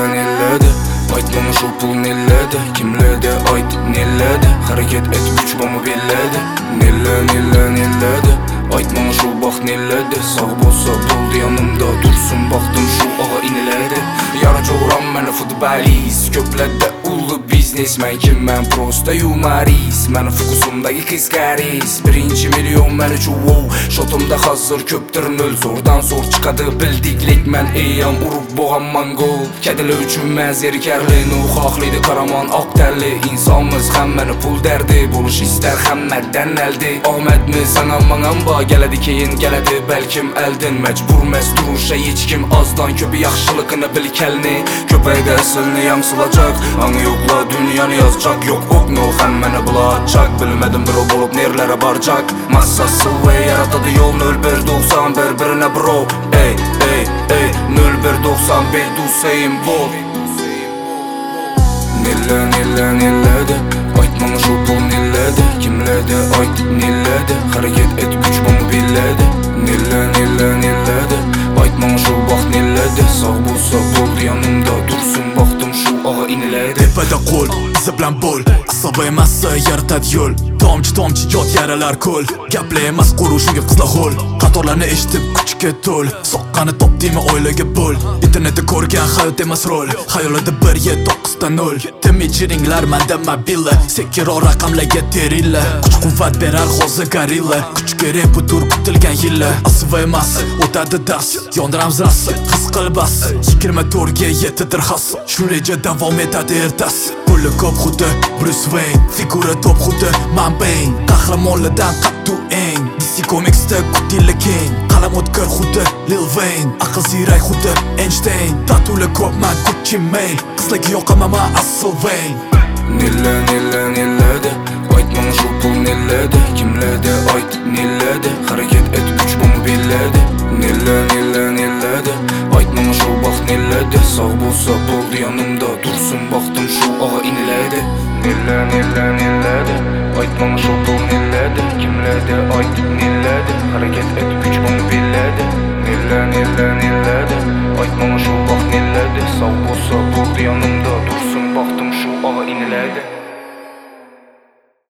nilledi Aytmana şu pul nilledi Kimledi ayt nilledi Hareket et güç bomu billedi Nilledi Aytmana şu bak nilledi Sağ bolsa buldu yanımda dursun Baktım şu ağa iniledi Yara çoğuram məni futbolist Köplədə ulu biznes Mən kim mən prosta humorist Məni fokusumdaki kız karis Birinci milyon məni çuvo Şotumda hazır köptür nöl Zordan zor çıkadı bildiklik Mən eyyam urup boğamman gol Kədili üçün mən zerkərli Nuxaqlıydı karaman ak dərli İnsanımız xəm məni pul dərdi Buluş istər xəmməddən əldi Ahmədmi sana manamba Gələdi keyin gələdi bəlkim əldin Məcbur məz duruşa heç kim azdan Köpü yaxşılığını bil kəlini Köpək də əsilini yansılacaq Anı yoxla dünyanı yazacaq Yox okno xəm məni bulacaq Bilmədim bir o olub nerlərə barcaq Massası və yaratadı yol 0191 birine bro Ey 0191 Dusayim bol Nilledi Aytmana şu pul nilledi Kimledi ayt nilledi Hareket et güç bomu billedi Nilledi Aytmana şu bak nilledi Sağ bolsa buldu yanımda dursun Baktım şu ağa iniledi Tepede kol, bize bilen bol Asabı emas yaratat yol Tomchi yot yaralar kol Gapli emas quruşunga qizla hol Qatorlarni eshitib kuchga to'l Soqqani top deymi oilaga bol Internetda ko'rgan hayot emas rol Xayolida 1-7-9-0 Timichiringlar manda mobila Sekiro raqamlarga terilla Kuch quvvat berar hozir gorilla Kuch kerak butur kutilgan yilla Asva emas o'tadi dars Yondiramiz ras his qil bas 24 ga yetidir xas Shu reja davom etadi ertasi Puli ko'p xuddi Bruce Wayne Figura top xuddi Man Bane Qahramonlardan qattu eng DC Comicsda kutili keng Qalam o'tkir xuddi Lil Wayne Aql ziyrak xuddi Einstein Tatuli ko'p man Gucci Mane Qizlarga yoqaman man asl Wayne Nilledi Aytmana şu pul nilledi Kimledi ayt nilledi Hareket et güç bomu billedi Nilledi Aytmana şu bak nilledi Sağ bolsa buldu yanımda dursun Baktım şu ağa iniledi Nilledi Aytmana şu pul nilledi Kimledi ayt nilledi Hareket et güç bomu billedi Nilledi Aytmana şu bak nilledi Sağ bolsa buldu yanımda dursun Baktım şu ağa iniledi